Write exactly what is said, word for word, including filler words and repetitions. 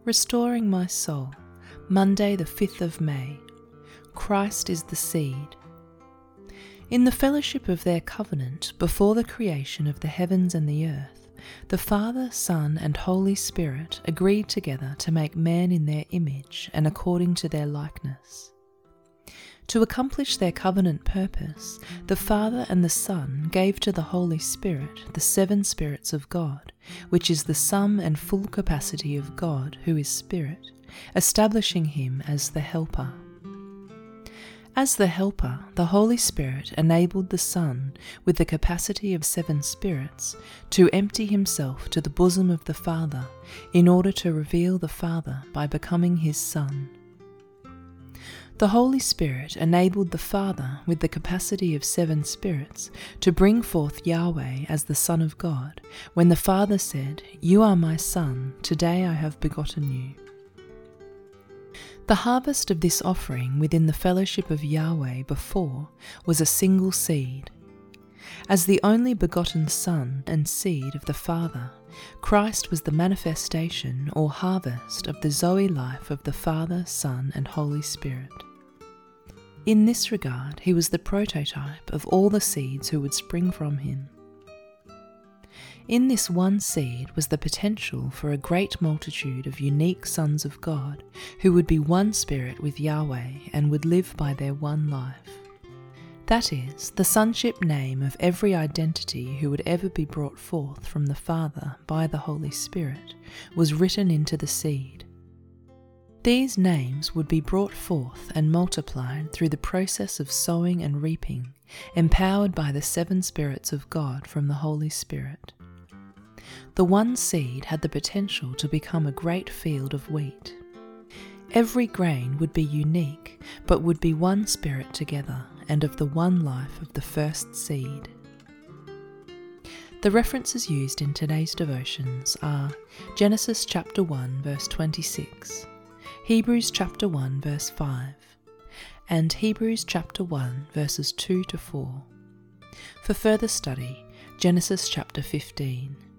Restoring my soul, Monday the fifth of May. Christ is the seed. In the fellowship of their covenant before the creation of the heavens and the earth, the Father, Son, and Holy Spirit agreed together to make man in their image and according to their likeness. To accomplish their covenant purpose, the Father and the Son gave to the Holy Spirit the seven spirits of God, which is the sum and full capacity of God, who is Spirit, establishing him as the Helper. As the Helper, the Holy Spirit enabled the Son, with the capacity of seven spirits, to empty himself to the bosom of the Father, in order to reveal the Father by becoming his Son. The Holy Spirit enabled the Father, with the capacity of seven spirits, to bring forth Yahweh as the Son of God, when the Father said, "You are my Son, today I have begotten you." The harvest of this offering within the fellowship of Yahweh before was a single seed. As the only begotten Son and seed of the Father, Christ was the manifestation or harvest of the Zoe life of the Father, Son, and Holy Spirit. In this regard, he was the prototype of all the seeds who would spring from him. In this one seed was the potential for a great multitude of unique sons of God who would be one spirit with Yahweh and would live by their one life. That is, the sonship name of every identity who would ever be brought forth from the Father by the Holy Spirit was written into the seed. These names would be brought forth and multiplied through the process of sowing and reaping, empowered by the seven spirits of God from the Holy Spirit. The one seed had the potential to become a great field of wheat. Every grain would be unique, but would be one spirit together and of the one life of the first seed. The references used in today's devotions are Genesis chapter one verse twenty-six, Hebrews chapter one verse five, and Hebrews chapter one verses two to four. For further study, Genesis chapter fifteen.